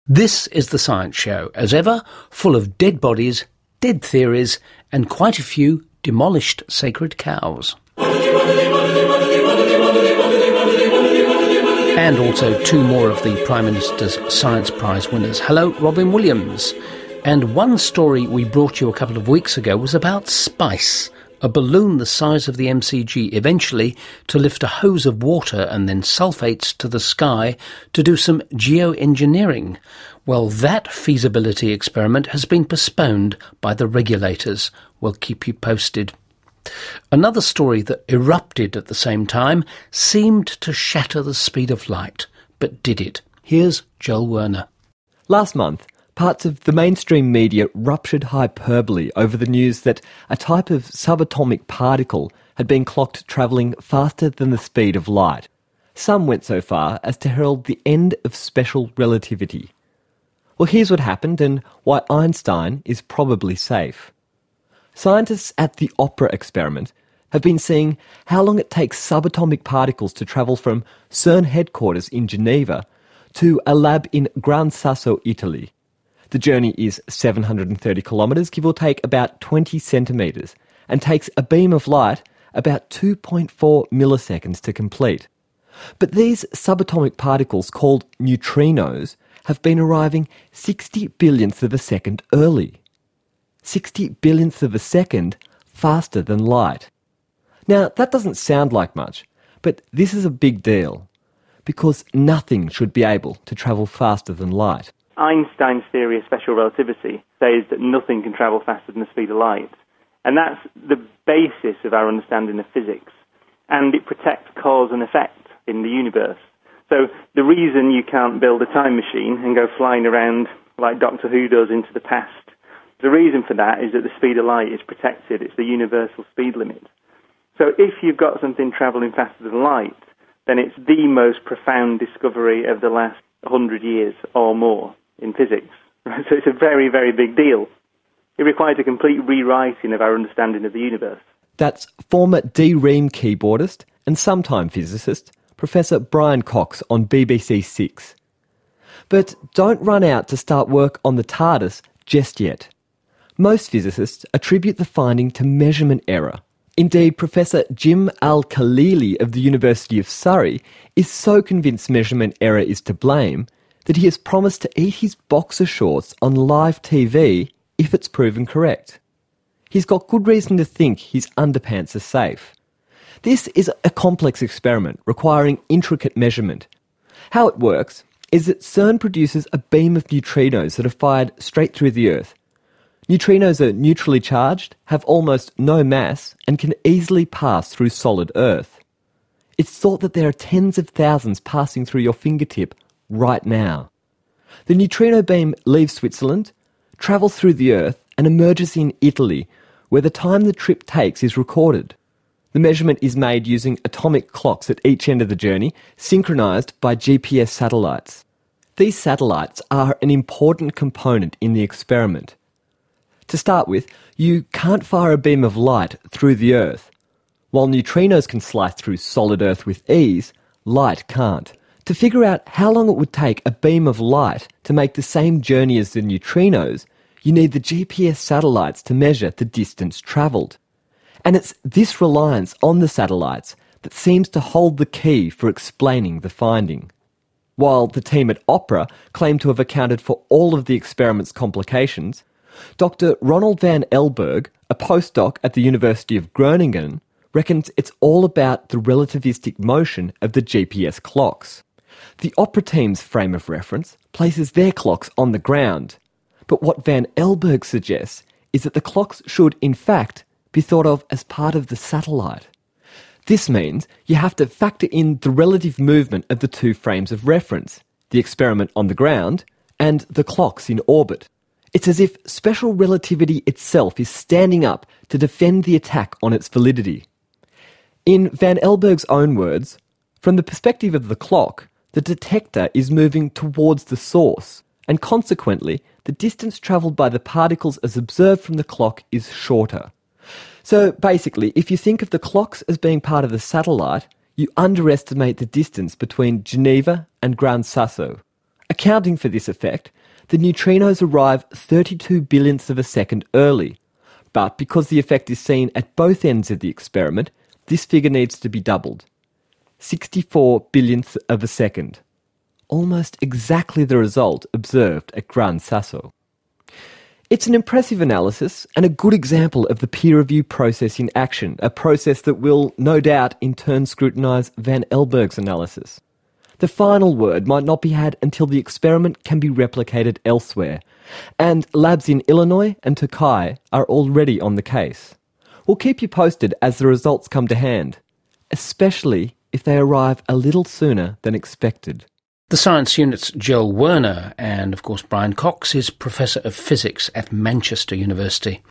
This is The Science Show, as ever, full of dead bodies, dead theories, and quite a few demolished sacred cows. And also 2 more of the Prime Minister's Science Prize winners. Hello, Robin Williams. And one story we brought you a couple of weeks ago was about SPICE, a balloon the size of the MCG, eventually to lift a hose of water and then sulfates to the sky to do some geoengineering. Well, that feasibility experiment has been postponed by the regulators. We'll keep you posted. Another story that erupted at the same time seemed to shatter the speed of light, but did it? Here's Joel Werner. Last month, parts of the mainstream media ruptured hyperbole over the news that a type of subatomic particle had been clocked travelling faster than the speed of light. Some went so far as to herald the end of special relativity. Well, here's what happened and why Einstein is probably safe. Scientists at the Opera experiment have been seeing how long it takes subatomic particles to travel from CERN headquarters in Geneva to a lab in Gran Sasso, Italy. The journey is 730 kilometres, give or take about 20 centimetres, and takes a beam of light about 2.4 milliseconds to complete. But these subatomic particles, called neutrinos, have been arriving 60 billionths of a second early. 60 billionths of a second faster than light. Now, that doesn't sound like much, but this is a big deal, because nothing should be able to travel faster than light. Einstein's theory of special relativity says that nothing can travel faster than the speed of light. And that's the basis of our understanding of physics. And it protects cause and effect in the universe. So the reason you can't build a time machine and go flying around like Doctor Who does into the past, the reason for that is that the speed of light is protected. It's the universal speed limit. So if you've got something travelling faster than light, then it's the most profound discovery of the last 100 years or more in physics. So it's a very, very big deal. It requires a complete rewriting of our understanding of the universe. That's former D-Ream keyboardist and sometime physicist, Professor Brian Cox on BBC Six. But don't run out to start work on the TARDIS just yet. Most physicists attribute the finding to measurement error. Indeed, Professor Jim Al-Khalili of the University of Surrey is so convinced measurement error is to blame that he has promised to eat his boxer shorts on live TV if it's proven correct. He's got good reason to think his underpants are safe. This is a complex experiment requiring intricate measurement. How it works is that CERN produces a beam of neutrinos that are fired straight through the Earth. Neutrinos are neutrally charged, have almost no mass, and can easily pass through solid Earth. It's thought that there are tens of thousands passing through your fingertip right now. The neutrino beam leaves Switzerland, travels through the Earth, and emerges in Italy, where the time the trip takes is recorded. The measurement is made using atomic clocks at each end of the journey, synchronised by GPS satellites. These satellites are an important component in the experiment. To start with, you can't fire a beam of light through the Earth. While neutrinos can slice through solid Earth with ease, light can't. To figure out how long it would take a beam of light to make the same journey as the neutrinos, you need the GPS satellites to measure the distance travelled. And it's this reliance on the satellites that seems to hold the key for explaining the finding. While the team at Opera claim to have accounted for all of the experiment's complications, Dr. Ronald van Elberg, a postdoc at the University of Groningen, reckons it's all about the relativistic motion of the GPS clocks. The Opera team's frame of reference places their clocks on the ground, but what Van Elberg suggests is that the clocks should, in fact, be thought of as part of the satellite. This means you have to factor in the relative movement of the two frames of reference, the experiment on the ground and the clocks in orbit. It's as if special relativity itself is standing up to defend the attack on its validity. In Van Elberg's own words, from the perspective of the clock, the detector is moving towards the source, and consequently, the distance travelled by the particles as observed from the clock is shorter. So basically, if you think of the clocks as being part of the satellite, you underestimate the distance between Geneva and Gran Sasso. Accounting for this effect, the neutrinos arrive 32 billionths of a second early. But because the effect is seen at both ends of the experiment, this figure needs to be doubled. 64 billionths of a second. Almost exactly the result observed at Gran Sasso. It's an impressive analysis and a good example of the peer review process in action, a process that will, no doubt, in turn scrutinise Van Elberg's analysis. The final word might not be had until the experiment can be replicated elsewhere, and labs in Illinois and Tokai are already on the case. We'll keep you posted as the results come to hand, especially if they arrive a little sooner than expected. The Science Unit's Joel Werner, and of course Brian Cox is Professor of Physics at Manchester University.